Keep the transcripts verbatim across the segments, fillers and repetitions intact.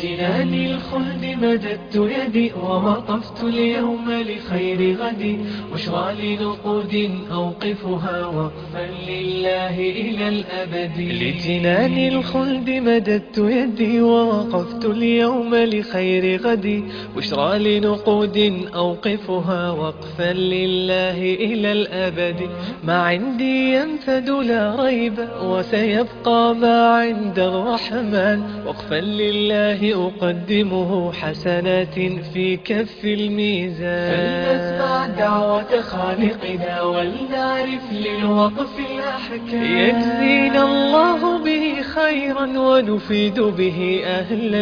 لجنان الخلد مددت يدي ووقفت اليوم لخير غدي بشرى لنقود أوقفها وقفا لله إلى الأبد. لجنان الخلد مددت يدي ووقفت اليوم لخير غدي بشرى لنقود أوقفها وقفا لله إلى الأبد. ما عندي ينفد لا ريب وسيبقى ما عند الرحمن وقفا لله أقدمه حسنات في كف الميزان. فلنسمع دعوة خالقنا ولنعرف للوقف الأحكام يجزينا الله به خيرا ونفيد به أهل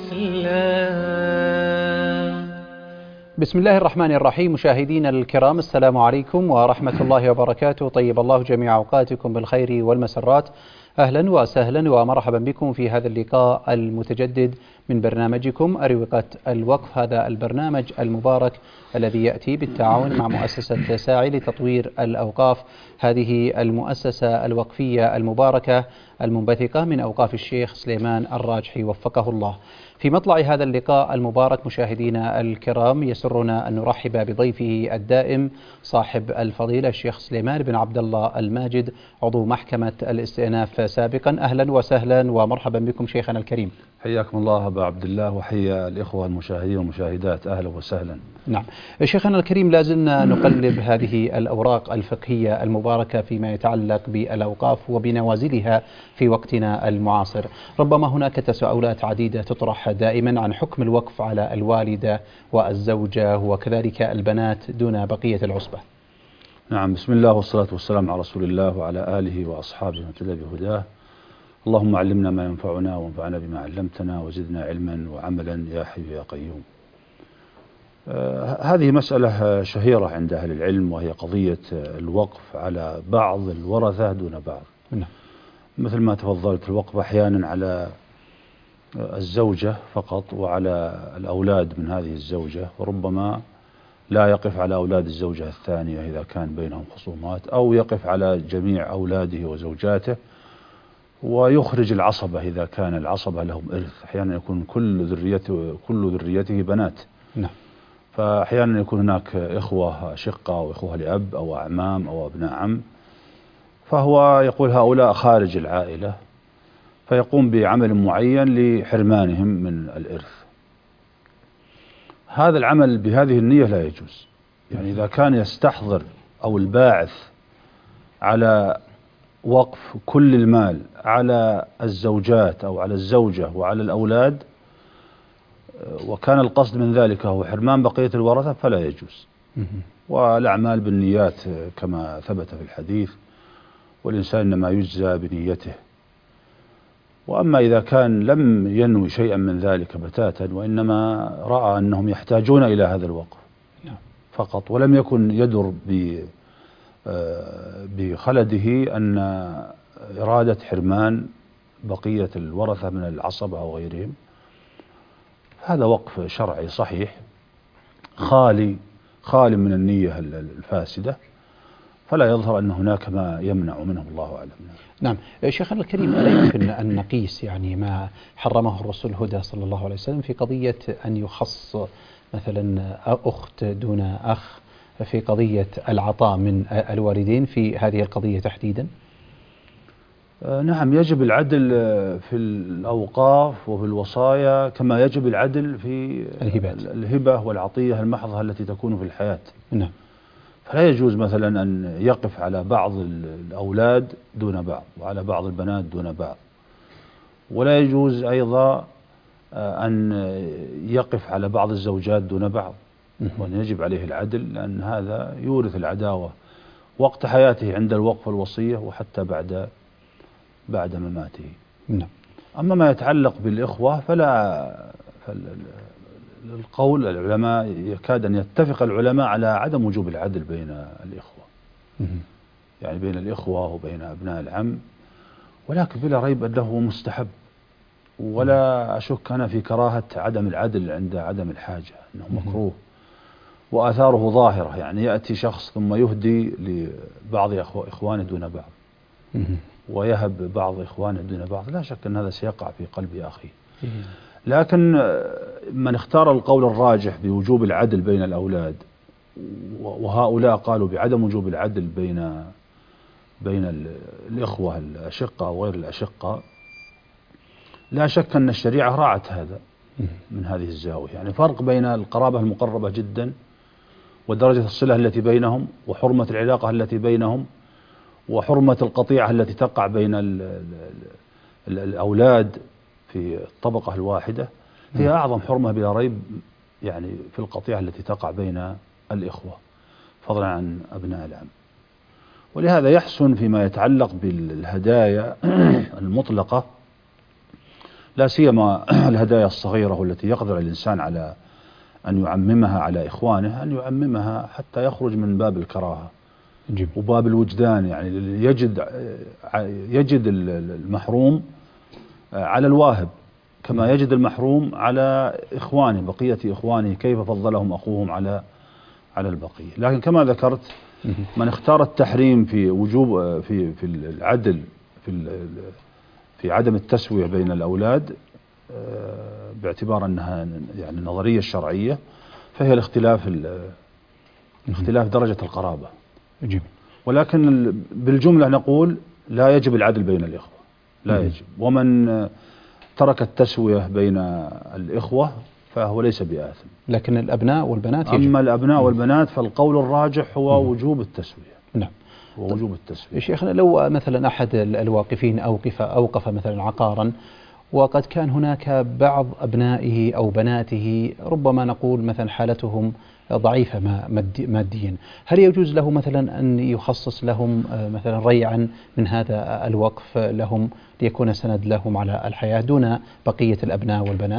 الإسلام. بسم الله الرحمن الرحيم. مشاهدينا الكرام، السلام عليكم ورحمة الله وبركاته. طيب الله جميع أوقاتكم بالخير والمسرات. أهلا وسهلا ومرحبا بكم في هذا اللقاء المتجدد من برنامجكم أروقة الوقف، هذا البرنامج المبارك الذي يأتي بالتعاون مع مؤسسة ساعي لتطوير الأوقاف، هذه المؤسسة الوقفية المباركة المنبثقة من أوقاف الشيخ سليمان الراجحي وفقه الله. في مطلع هذا اللقاء المبارك مشاهدينا الكرام، يسرنا أن نرحب بضيفه الدائم صاحب الفضيلة الشيخ سليمان بن عبد الله الماجد، عضو محكمة الاستئناف سابقا. أهلا وسهلا ومرحبا بكم شيخنا الكريم. حياكم الله أبا عبد الله وحيا الإخوة المشاهدين والمشاهدات، أهلا وسهلا. نعم شيخنا الكريم، لازلنا نقلب هذه الأوراق الفقهية المباركة فيما يتعلق بالأوقاف وبنوازلها في وقتنا المعاصر. ربما هناك تساؤلات عديدة تطرح دائما عن حكم الوقف على الوالدة والزوجة وكذلك البنات دون بقية العصبة. نعم، بسم الله والصلاة والسلام على رسول الله وعلى آله وأصحابه ومن اهتدى بهداه. اللهم علمنا ما ينفعنا وانفعنا بما علمتنا وزدنا علما وعملا يا حي يا قيوم. آه هذه مسألة شهيرة عند أهل العلم، وهي قضية الوقف على بعض الورثة دون بعض. نعم. مثل ما تفضلت، الوقف أحيانا على الزوجة فقط وعلى الأولاد من هذه الزوجة، وربما لا يقف على أولاد الزوجة الثانية إذا كان بينهم خصومات، أو يقف على جميع أولاده وزوجاته ويخرج العصبة إذا كان العصبة لهم إرث. أحيانا يكون كل ذريته كل ذريته بنات. نعم. فأحيانا يكون هناك إخوة شقة أو إخوة لأب أو أعمام أو أبناء عم، فهو يقول هؤلاء خارج العائلة، فيقوم بعمل معين لحرمانهم من الإرث. هذا العمل بهذه النية لا يجوز. يعني إذا كان يستحضر أو الباعث على وقف كل المال على الزوجات أو على الزوجة وعلى الأولاد، وكان القصد من ذلك هو حرمان بقية الورثة، فلا يجوز. والأعمال بالنيات كما ثبت في الحديث، والإنسان إنما يجزى بنيته. وأما إذا كان لم ينوي شيئا من ذلك بتاتا، وإنما رأى أنهم يحتاجون إلى هذا الوقف فقط، ولم يكن يدر بخلده أن إرادة حرمان بقية الورثة من العصبة أو غيرهم، هذا وقف شرعي صحيح خالي خالي من النية الفاسدة، فلا يظهر أن هناك ما يمنع منه، الله أعلم. نعم شيخنا الكريم، ألا يمكن أن نقيس يعني ما حرمه الرسول هدى صلى الله عليه وسلم في قضية أن يخص مثلا أخت دون أخ في قضية العطاء من الوالدين في هذه القضية تحديدا؟ نعم، يجب العدل في الأوقاف وفي الوصايا كما يجب العدل في الهبات. الهبة والعطية المحضة التي تكون في الحياة. نعم. فلا يجوز مثلا أن يقف على بعض الأولاد دون بعض وعلى بعض البنات دون بعض، ولا يجوز أيضا أن يقف على بعض الزوجات دون بعض، وأن يجب عليه العدل، لأن هذا يورث العداوة وقت حياته عند الوقف والوصية وحتى بعد بعد مماته. نعم. أما ما يتعلق بالإخوة فلا القول العلماء يكاد أن يتفق العلماء على عدم وجوب العدل بين الإخوة، يعني بين الإخوة وبين أبناء العم، ولكن بلا ريب أنه مستحب، ولا أشك أنا في كراهة عدم العدل عند عدم الحاجة، أنه مكروه وآثاره ظاهرة. يعني يأتي شخص ثم يهدي لبعض إخوانه دون بعض ويهب بعض إخوانه دون بعض، لا شك أن هذا سيقع في قلب أخيه. لكن من اختار القول الراجح بوجوب العدل بين الأولاد، وهؤلاء قالوا بعدم وجوب العدل بين بين الإخوة الأشقة وغير الأشقة، لا شك أن الشريعة راعت هذا من هذه الزاوية. يعني فرق بين القرابة المقربة جدا ودرجة الصلة التي بينهم وحرمة العلاقة التي بينهم وحرمة القطيعة التي تقع بين ال ال الأولاد في الطبقة الواحدة هي أعظم حرمة بلا ريب يعني في القطيعة التي تقع بين الإخوة فضلا عن أبناء العم. ولهذا يحسن فيما يتعلق بالهدايا المطلقة، لا سيما الهدايا الصغيرة والتي يقدر الإنسان على أن يعممها على إخوانه، أن يعممها حتى يخرج من باب الكراهة جيب. وباب الوجدان. يعني يجد يجد المحروم على الواهب كما يجد المحروم على إخوانه بقية إخوانه، كيف فضلهم أخوهم على على البقية. لكن كما ذكرت من اختار التحريم في وجوب في في العدل في في عدم التسوية بين الأولاد باعتبار أنها يعني النظرية الشرعية، فهي الاختلاف اختلاف درجة القرابة. جميل. ولكن بالجملة نقول لا يجب العدل بين الإخوة، لا يجب. ومن ترك التسوية بين الإخوة فهو ليس بآثم. لكن الأبناء والبنات يجب. أما الأبناء والبنات فالقول الراجح هو مم. وجوب التسوية. نعم. ووجوب التسوية. شيخنا لو مثلا أحد الواقفين أوقف أوقف مثلا عقارا وقد كان هناك بعض أبنائه أو بناته ربما نقول مثلا حالتهم ضعيفة ماديا، هل يجوز له مثلا أن يخصص لهم مثلا ريعا من هذا الوقف لهم ليكون سند لهم على الحياة دون بقية الأبناء والبنات؟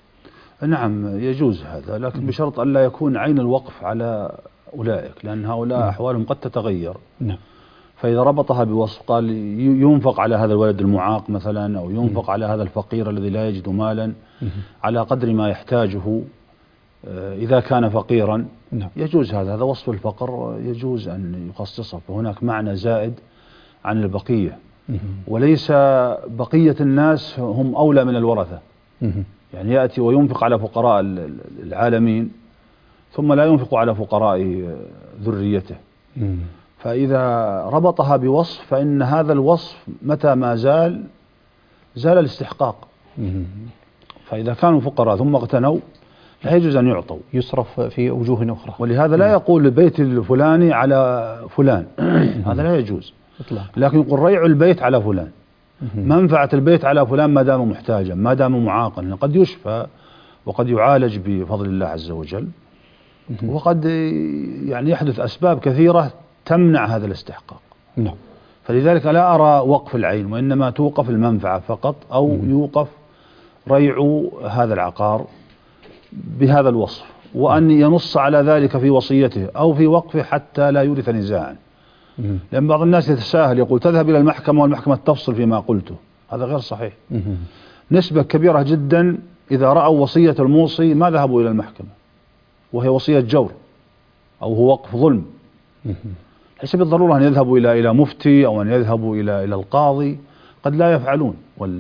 نعم يجوز هذا، لكن بشرط أن لا يكون عين الوقف على أولئك، لأن هؤلاء نعم. أحوالهم قد تتغير. نعم. فإذا ربطها بوصف قال ينفق على هذا الولد المعاق مثلا، أو ينفق م. على هذا الفقير الذي لا يجد مالا م. على قدر ما يحتاجه إذا كان فقيرا، نعم. يجوز هذا، هذا وصف الفقر يجوز أن يخصصه، فهناك معنى زائد عن البقية م. وليس بقية الناس هم أولى من الورثة. م. يعني يأتي وينفق على فقراء العالمين ثم لا ينفق على فقراء ذريته. م. فإذا ربطها بوصف فإن هذا الوصف متى ما زال زال الاستحقاق. م. فإذا كانوا فقراء ثم اغتنوا لا يجوز أن يعطوا، يصرف في وجوه أخرى. ولهذا لا يقول البيت الفلاني على فلان هذا لا يجوز، لكن يقول ريع البيت على فلان، منفعة البيت على فلان ما دام محتاجا ما دام معاقا، قد يشفى وقد يعالج بفضل الله عز وجل، وقد يعني يحدث أسباب كثيرة تمنع هذا الاستحقاق. نعم. فلذلك لا أرى وقف العين، وإنما توقف المنفعة فقط، أو يوقف ريع هذا العقار بهذا الوصف، وأن ينص على ذلك في وصيته أو في وقفه حتى لا يورث نزاعا. لأن بعض الناس يتساهل يقول تذهب إلى المحكمة والمحكمة تفصل فيما قلته، هذا غير صحيح. نسبة كبيرة جدا إذا رأوا وصية الموصي ما ذهبوا إلى المحكمة، وهي وصية جور أو هو وقف ظلم، ليس بالضرورة أن يذهبوا إلى إلى مفتي أو أن يذهبوا إلى إلى القاضي، قد لا يفعلون.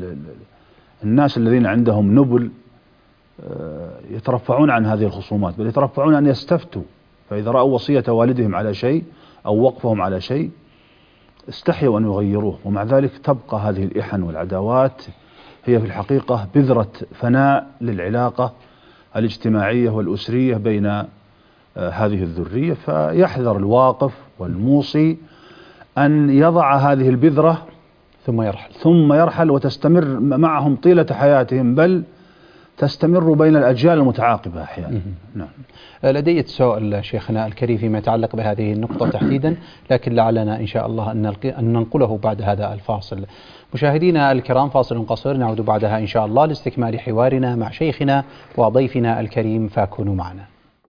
والناس الذين عندهم نبل يترفعون عن هذه الخصومات، بل يترفعون أن يستفتوا، فإذا رأوا وصية والدهم على شيء أو وقفهم على شيء استحيوا أن يغيروه، ومع ذلك تبقى هذه الإحن والعداوات هي في الحقيقة بذرة فناء للعلاقة الاجتماعية والأسرية بين هذه الذرية. فيحذر الواقف والموصي أن يضع هذه البذرة ثم يرحل ثم يرحل وتستمر معهم طيلة حياتهم، بل تستمر بين الأجيال المتعاقبة أحيانا. نعم. لدي سؤال شيخنا الكريم فيما يتعلق بهذه النقطة تحديدا، لكن لعلنا إن شاء الله أن ننقله بعد هذا الفاصل. مشاهدينا الكرام، فاصل قصير نعود بعدها إن شاء الله لاستكمال حوارنا مع شيخنا وضيفنا الكريم، فكونوا معنا.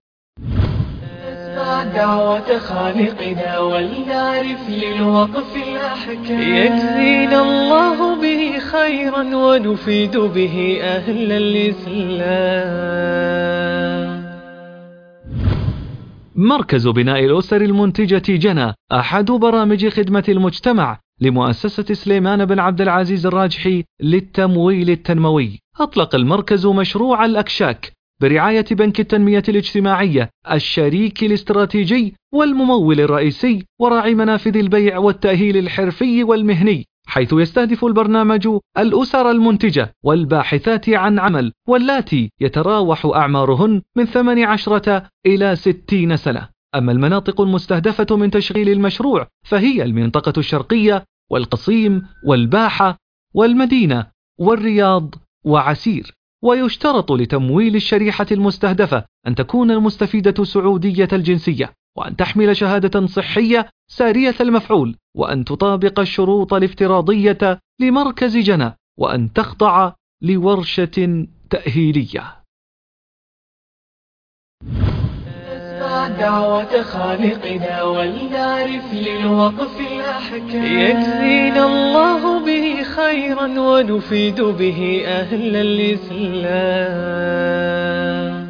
نسمع دعوة خالقنا ولنعرف للوقف الأحكام، يجزينا الله به خيرا ونفيد به أهل الإسلام. مركز بناء الأسر المنتجة جنى أحد برامج خدمة المجتمع لمؤسسة سليمان بن عبد العزيز الراجحي للتمويل التنموي. أطلق المركز مشروع الأكشاك برعاية بنك التنمية الاجتماعية الشريك الاستراتيجي والممول الرئيسي وراعي منافذ البيع والتأهيل الحرفي والمهني، حيث يستهدف البرنامج الأسر المنتجة والباحثات عن عمل واللاتي يتراوح أعمارهن من ثمان عشرة إلى ستين سنة. أما المناطق المستهدفة من تشغيل المشروع فهي المنطقة الشرقية والقصيم والباحة والمدينة والرياض وعسير. ويشترط لتمويل الشريحة المستهدفة أن تكون المستفيدة سعودية الجنسية، وأن تحمل شهادة صحية سارية المفعول، وأن تطابق الشروط الافتراضية لمركز جنى، وأن تخضع لورشة تأهيلية. نسمع دعوة خالقنا ولنعرف للوقف الأحكام، يجزينا الله به خيرا ونفيد به أهل الإسلام.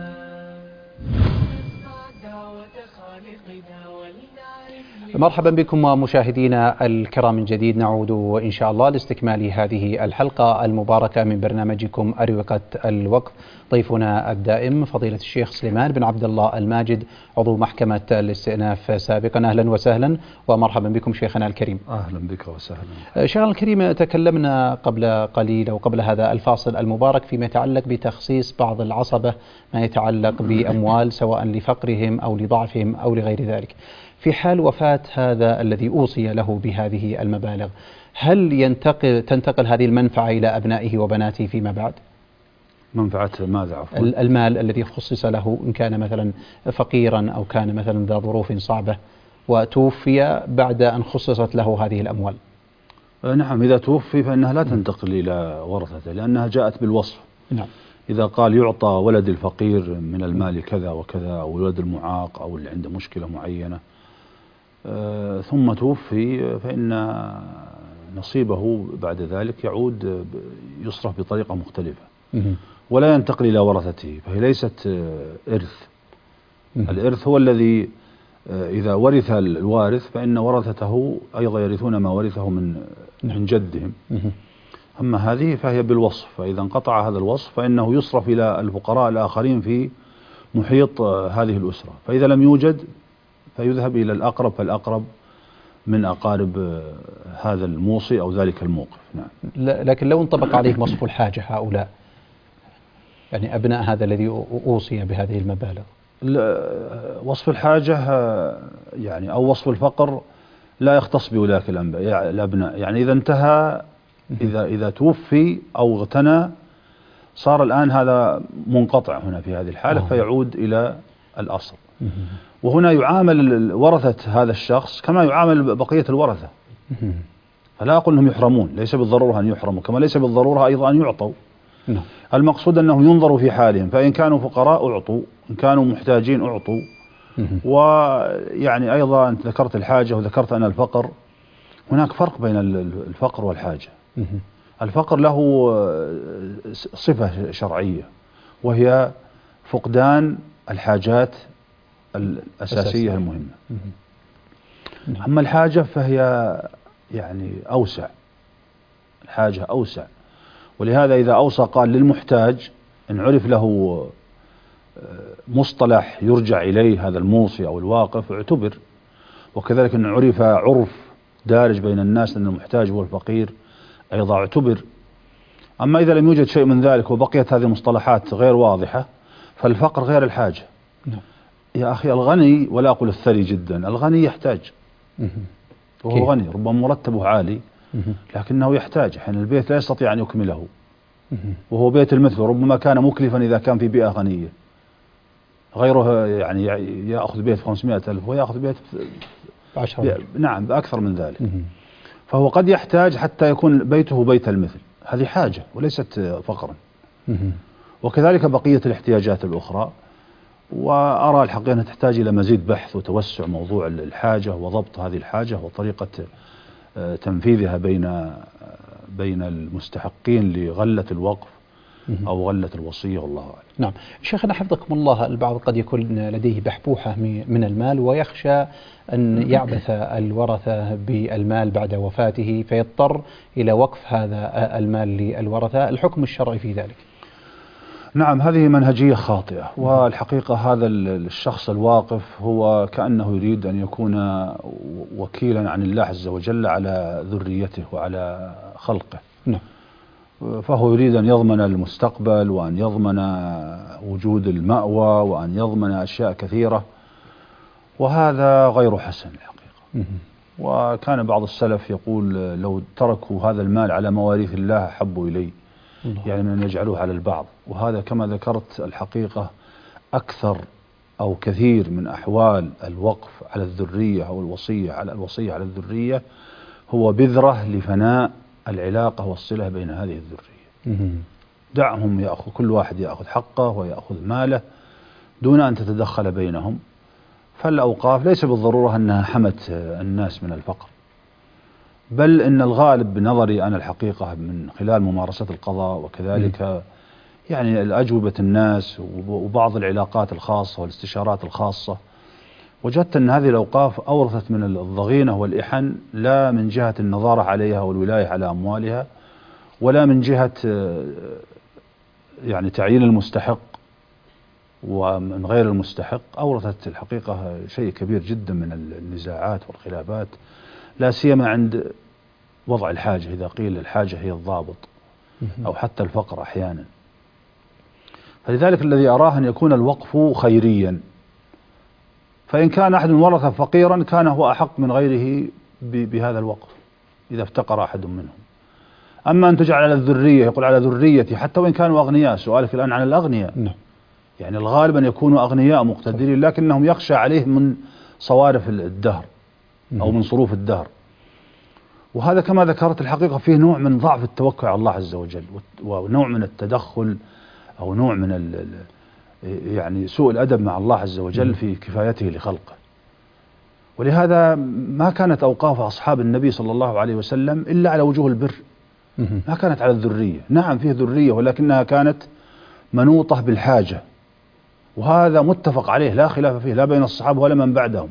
مرحبا بكم مشاهدينا الكرام من جديد، نعود وإن شاء الله لاستكمال هذه الحلقة المباركة من برنامجكم أروقة الوقف. ضيفنا الدائم فضيلة الشيخ سليمان بن عبد الله الماجد، عضو محكمة الاستئناف سابقا. أهلا وسهلا ومرحبا بكم شيخنا الكريم. أهلا بك وسهلا. شيخنا الكريم، تكلمنا قبل قليل أو قبل هذا الفاصل المبارك فيما يتعلق بتخصيص بعض العصبة ما يتعلق بأموال سواء لفقرهم أو لضعفهم أو لغير ذلك. في حال وفاة هذا الذي أوصي له بهذه المبالغ، هل ينتقل تنتقل هذه المنفعة إلى أبنائه وبناته فيما بعد؟ منفعة ماذا عفوا؟ المال الذي خصص له، إن كان مثلا فقيرا أو كان مثلا ذا ظروف صعبة وتوفي بعد أن خصصت له هذه الأموال. نعم، إذا توفي فإنها لا تنتقل إلى ورثته لأنها جاءت بالوصف. نعم. إذا قال يعطى ولد الفقير من المال كذا وكذا، أو ولد المعاق أو اللي عنده مشكلة معينة آه ثم توفي، فإن نصيبه بعد ذلك يعود يصرف بطريقة مختلفة ولا ينتقل إلى ورثته، فهي ليست آه إرث. الإرث هو الذي آه إذا ورث الوارث فإن ورثته أيضا يرثون ما ورثه من من جدهم. أما هذه فهي بالوصف، فإذا انقطع هذا الوصف فإنه يصرف إلى الفقراء الآخرين في محيط آه هذه الأسرة، فإذا لم يوجد فيذهب إلى الأقرب فالأقرب من أقارب هذا الموصي أو ذلك الموقف. نعم. لكن لو انطبق عليه وصف الحاجة هؤلاء، يعني أبناء هذا الذي أوصي بهذه المبالغ، وصف الحاجة يعني أو وصف الفقر لا يختص بأولئك الأبناء، يعني إذا انتهى إذا إذا توفي أو اغتنى صار الآن هذا منقطع هنا في هذه الحالة أوه. فيعود إلى الأصل. وهنا يعامل ورثة هذا الشخص كما يعامل بقية الورثة، فلا أقول أنهم يحرمون، ليس بالضرورة أن يحرموا، كما ليس بالضرورة أيضا أن يعطوا. المقصود أنهم ينظروا في حالهم، فإن كانوا فقراء أعطوا، إن كانوا محتاجين أعطوا. ويعني أيضا أنت ذكرت الحاجة وذكرت أن الفقر، هناك فرق بين الفقر والحاجة. الفقر له صفة شرعية وهي فقدان الحاجات الأساسية المهمة. أما الحاجة فهي يعني أوسع، الحاجة أوسع، ولهذا إذا أوصى قال للمحتاج إن عرف له مصطلح يرجع إليه هذا الموصي أو الواقف اعتبر، وكذلك إن عرف عرف دارج بين الناس أن المحتاج هو الفقير أيضا اعتبر. أما إذا لم يوجد شيء من ذلك وبقيت هذه المصطلحات غير واضحة فالفقر غير الحاجة. يا أخي الغني، ولا أقول الثري جدا، الغني يحتاج وهو غني، ربما مرتبه عالي لكنه يحتاج، حين البيت لا يستطيع أن يكمله، وهو بيت المثل ربما كان مكلفا إذا كان في بيئة غنية، غيره يعني يأخذ بيت خمسمائة ألف ويأخذ بيت عشرة. نعم بأكثر من ذلك. فهو قد يحتاج حتى يكون بيته بيت المثل، هذه حاجة وليست فقرا. وكذلك بقية الاحتياجات الأخرى. وأرى الحقيقة أنها تحتاج إلى مزيد بحث وتوسع موضوع الحاجة وضبط هذه الحاجة وطريقة تنفيذها بين بين المستحقين لغلة الوقف أو غلت الوصية، والله أعلم. نعم. شيخنا حفظكم الله، البعض قد يكون لديه بحبوحة من المال ويخشى أن يعبث الورثة بالمال بعد وفاته فيضطر إلى وقف هذا المال للورثة، الحكم الشرعي في ذلك؟ نعم، هذه منهجية خاطئة، والحقيقة هذا الشخص الواقف هو كأنه يريد أن يكون وكيلا عن الله عز وجل على ذريته وعلى خلقه. نعم. فهو يريد أن يضمن المستقبل، وأن يضمن وجود المأوى، وأن يضمن أشياء كثيرة، وهذا غير حسن الحقيقة. وكان بعض السلف يقول لو تركوا هذا المال على مواريث الله حبوا إليه، يعني من أن يجعلوه على البعض. وهذا كما ذكرت الحقيقة أكثر أو كثير من أحوال الوقف على الذرية أو الوصية على الوصية على الذرية هو بذرة لفناء العلاقة والصلة بين هذه الذرية. دعهم يأخذ، كل واحد يأخذ حقه ويأخذ ماله دون أن تتدخل بينهم. فالأوقاف ليس بالضرورة أنها حمت الناس من الفقر، بل إن الغالب بنظري أنا الحقيقة من خلال ممارسة القضاء وكذلك م. يعني الأجوبة الناس وبعض العلاقات الخاصة والاستشارات الخاصة، وجدت أن هذه الأوقاف أورثت من الضغينة والإحن، لا من جهة النظارة عليها والولاية على أموالها، ولا من جهة يعني تعيين المستحق ومن غير المستحق. أورثت الحقيقة شيء كبير جدا من النزاعات والخلافات، لا سيما عند وضع الحاجة، إذا قيل الحاجة هي الضابط، أو حتى الفقر أحيانا. فلذلك الذي أراه أن يكون الوقف خيريا، فإن كان أحد ورثة فقيرا كان هو أحق من غيره بهذا الوقف إذا افتقر أحد منهم. أما أن تجعل على الذرية، يقول على ذريتي حتى وإن كانوا أغنياء. سؤالك الآن عن الأغنياء. نعم. يعني الغالب أن يكونوا أغنياء مقتدرين، لكنهم يخشى عليه من صوارف الدهر أو من صروف الدهر. وهذا كما ذكرت الحقيقة فيه نوع من ضعف التوكل على الله عز وجل، ونوع من التدخل أو نوع من ال يعني سوء الأدب مع الله عز وجل في كفايته لخلقه. ولهذا ما كانت أوقاف أصحاب النبي صلى الله عليه وسلم إلا على وجوه البر، ما كانت على الذرية. نعم فيه ذرية، ولكنها كانت منوطة بالحاجة، وهذا متفق عليه لا خلاف فيه لا بين الصحابة ولا من بعدهم.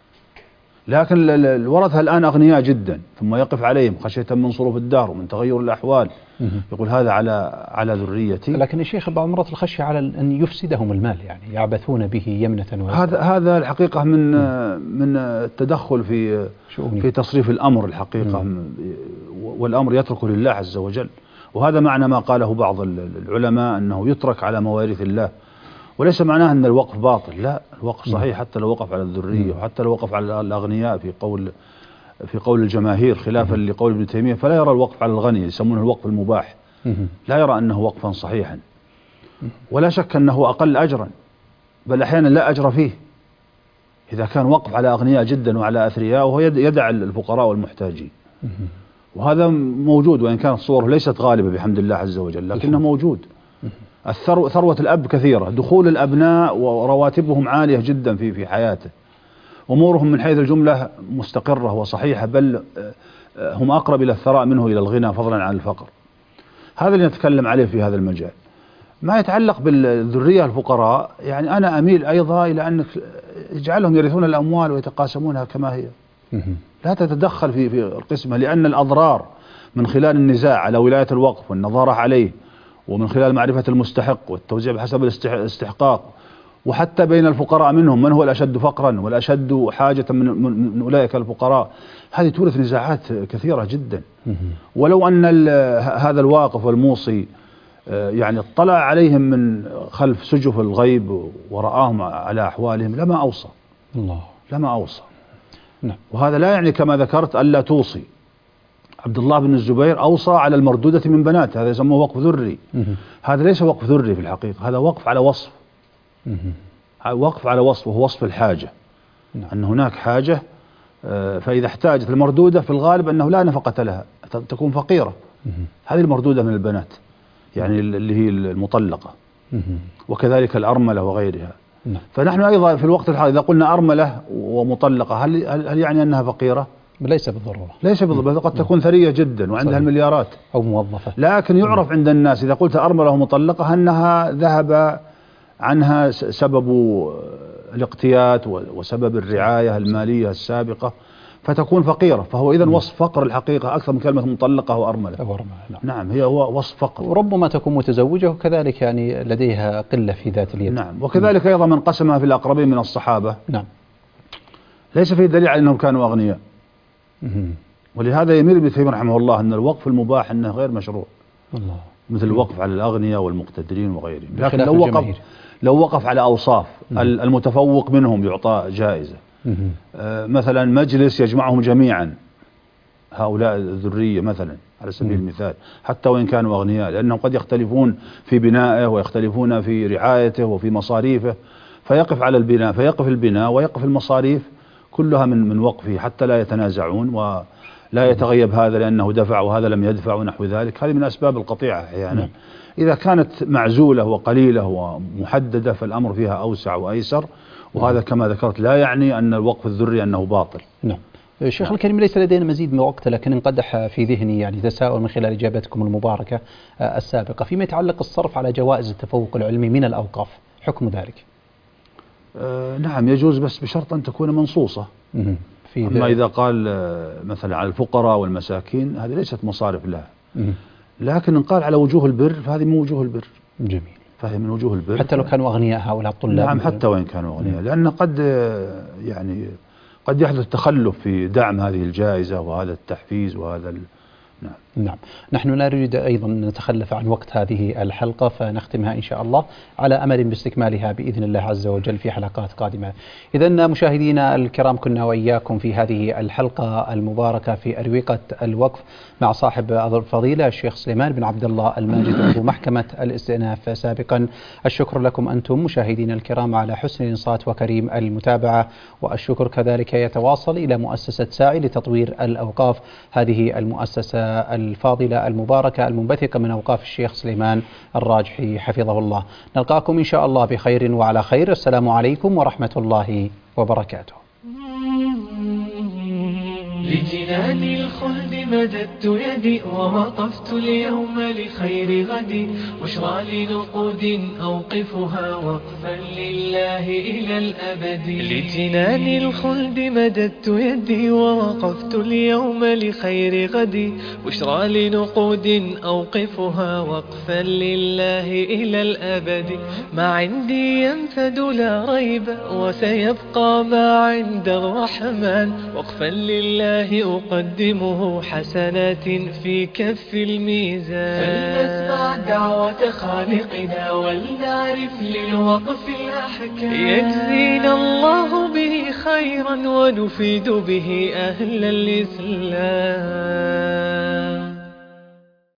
لكن الورثة الآن أغنياء جدا، ثم يقف عليهم خشية من صروف الدار ومن تغير الأحوال، يقول هذا على على ذريتي. لكن الشيخ بعض المرات الخشية على أن يفسدهم المال، يعني يعبثون به يمنة. هذا هذا الحقيقة من من التدخل في شؤوني. في تصريف الأمر الحقيقة، مم. والأمر يتركه لله عز وجل. وهذا معنى ما قاله بعض العلماء أنه يترك على مواريث الله، وليس معناه أن الوقف باطل، لا، الوقف صحيح حتى لو وقف على الذرية، وحتى لو وقف على الأغنياء في قول في قول الجماهير، خلافا لقول ابن تيمية، فلا يرى الوقف على الغني، يسمونه الوقف المباح، لا يرى أنه وقفا صحيحا، ولا شك أنه أقل أجرا، بل أحيانا لا أجر فيه إذا كان وقف على أغنياء جدا وعلى أثرياء، وهو يدع الفقراء والمحتاجين. وهذا موجود، وإن كانت صوره ليست غالبة بحمد الله عز وجل، لكنه موجود. الثروة ثروة الأب كثيرة، دخول الأبناء ورواتبهم عالية جدا في في حياته، أمورهم من حيث الجملة مستقرة وصحيحة، بل هم أقرب إلى الثراء منه إلى الغنى فضلا عن الفقر. هذا اللي نتكلم عليه في هذا المجال. ما يتعلق بالذرية الفقراء، يعني أنا أميل أيضا إلى أن يجعلهم يرثون الأموال ويتقاسمونها كما هي، لا تتدخل في في القسمة، لأن الأضرار من خلال النزاع على ولاية الوقف والنظارة عليه، ومن خلال معرفة المستحق والتوزيع بحسب الاستحقاق، وحتى بين الفقراء منهم من هو الأشد فقرا والأشد حاجة من, من أولئك الفقراء، هذه تورث نزاعات كثيرة جدا. ولو أن هذا الواقف والموصي يعني اطلع عليهم من خلف سجف الغيب ورآهم على أحوالهم لما أوصى الله لما أوصى نعم. وهذا لا يعني كما ذكرت ألا توصي. عبد الله بن الزبير أوصى على المردودة من بنات، هذا يسموه وقف ذري. هذا ليس وقف ذري في الحقيقة، هذا وقف على وصف، وقف على وصف، وهو وصف الحاجة، أن هناك حاجة، فإذا احتاجت المردودة في الغالب أنه لا نفقة لها، تكون فقيرة، هذه المردودة من البنات، يعني اللي هي المطلقة، وكذلك الأرملة وغيرها. فنحن أيضا في الوقت الحالي إذا قلنا أرملة ومطلقة، هل هل يعني أنها فقيرة؟ ليس بالضرورة. ليس بالضرورة، قد تكون ثرية جدا وعندها صحيح. المليارات أو موظفة. لكن يعرف عند الناس إذا قلت أرملة ومطلقة أنها ذهب عنها سبب الاقتيات وسبب الرعاية المالية السابقة، فتكون فقيرة. فهو إذن وصف فقر الحقيقة أكثر من كلمة مطلقة وأرملة. أو أرملة. نعم. نعم، هي هو وصف فقر. وربما تكون متزوجة وكذلك يعني لديها قلة في ذات اليد. نعم. وكذلك أيضا من قسمها في الأقربين من الصحابة نعم ليس فيه دليل على أنهم كانوا أغنياء. مم. ولهذا يميل ابن تيمية رحمه الله أن الوقف المباح أنه غير مشروع، الله. مثل الوقف على الأغنياء والمقتدرين وغيرهم. لكن بخلاف لو وقف الجماهير. لو وقف على أوصاف مم. المتفوق منهم يعطى جائزة. مم. آه مثلا مجلس يجمعهم جميعا هؤلاء الذرية مثلا على سبيل مم. المثال، حتى وإن كانوا أغنياء، لأنهم قد يختلفون في بنائه ويختلفون في رعايته وفي مصاريفه، فيقف على البناء فيقف البناء ويقف المصاريف كلها من من وقفه حتى لا يتنازعون ولا يتغيب هذا لأنه دفع وهذا لم يدفع ونحو ذلك. هذه من أسباب القطيعة أحيانا. نعم. إذا كانت معزولة وقليلة ومحددة فالأمر فيها أوسع وأيسر، وهذا كما ذكرت لا يعني أن الوقف الذري أنه باطل. نعم. الشيخ الكريم، ليس لدينا مزيد من وقت، لكن انقدح في ذهني يعني تساؤل من خلال إجابتكم المباركة السابقة فيما يتعلق الصرف على جوائز التفوق العلمي من الأوقاف، حكم ذلك؟ آه نعم يجوز، بس بشرط أن تكون منصوصة. في أما إذا قال مثلا على الفقراء والمساكين هذه ليست مصارف لها. مم. لكن إن قال على وجوه البر فهذه من وجوه البر. جميل. فهي من وجوه البر حتى لو كانوا أغنياء هؤلاء الطلاب. نعم حتى وإن كانوا أغنياء، لأن قد يعني قد يحدث تخلف في دعم هذه الجائزة وهذا التحفيز وهذا ال... نعم. نعم. نحن لا نريد أيضا أن نتخلف عن وقت هذه الحلقة، فنختمها إن شاء الله على أمل باستكمالها بإذن الله عز وجل في حلقات قادمة. إذن مشاهدينا الكرام، كنا وإياكم في هذه الحلقة المباركة في أروقة الوقف مع صاحب الفضيلة الشيخ سليمان بن عبد الله الماجد عضو محكمة الاستئناف سابقا. الشكر لكم أنتم مشاهدينا الكرام على حسن الإنصات وكريم المتابعة، والشكر كذلك يتواصل إلى مؤسسة ساعي لتطوير الأوقاف، هذه المؤسسة الفاضلة المباركة المنبثقة من أوقاف الشيخ سليمان الراجحي حفظه الله. نلقاكم إن شاء الله بخير وعلى خير. السلام عليكم ورحمة الله وبركاته. لجنان الخلد مددت يدي ووقفت اليوم لخير غدي، بشرى لنقود أوقفها وقفا لله إلى الأبد. لجنان الخلد مددت يدي ووقفت اليوم لخير غدي، بشرى لنقود أوقفها وقفا لله إلى الأبد. ما عندي ينفد لا ريب وسيبقى ما عند الرحمن، وقفا لله أقدمه حسنات في كف الميزان. فلنسمع دعوة خالقنا ولنعرف للوقف الأحكام، يجزينا الله به خيرا ونفيد به أهل الإسلام.